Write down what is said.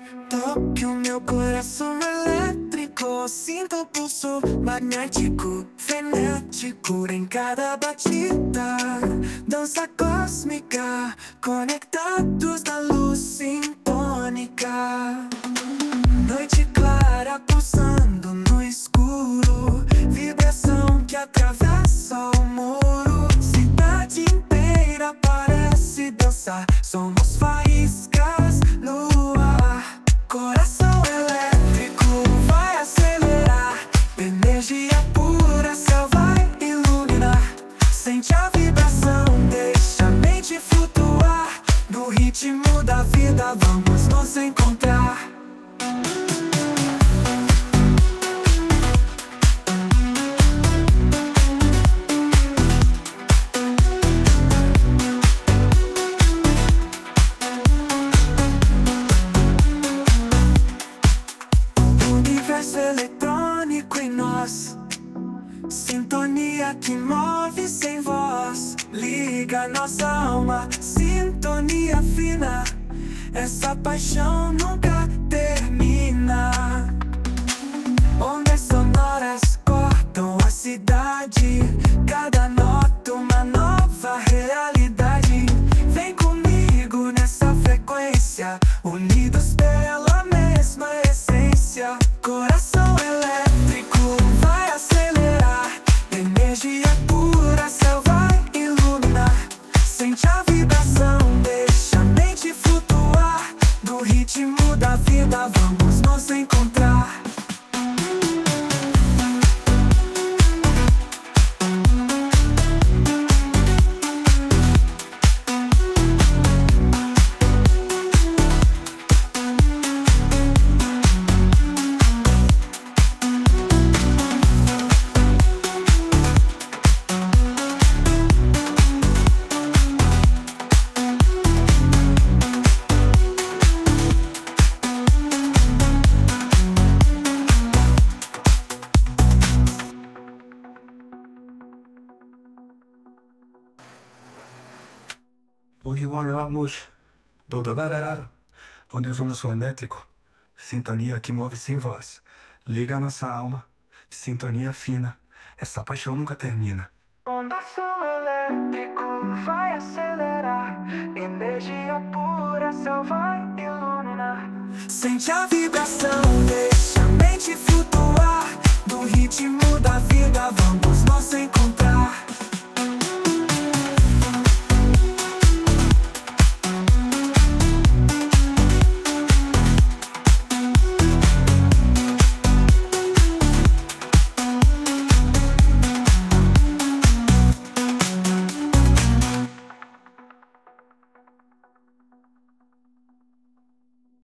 Toque o meu coração elétrico, sinto o pulso magnético, frenético em cada batida. Dança cósmica, conectados na luz sintônica. Noite clara pulsando no escuro, vibração que atravessa o muro. Cidade inteira parece dançar, somos faíscas, lua. Coração elétrico vai acelerar, energia pura, céu vai iluminar. Sente a vibração, deixa a mente flutuar. No ritmo da vida vamos nos encontrar. Eletrônico em nós, sintonia que move sem voz. Liga nossa alma, sintonia fina. Essa paixão nunca termina. Ondas sonoras cortam a cidade, cada nota uma nova realidade. Vem comigo nessa frequência, unidos pela mesma essência. Coração elétrico vai acelerar, energia pura, céu vai iluminar. Sente a vibração, deixa a mente flutuar. No ritmo da vida vamos nos encontrar. Hoje vamos do barará, onde somos elétrico, sintonia que move sem voz. Liga nossa alma, sintonia fina, essa paixão nunca termina. Coração elétrico vai acelerar, energia pura, céu vai iluminar. Sente a vibração, deixa a mente flutuar. No ritmo da vida vamos nos encontrar.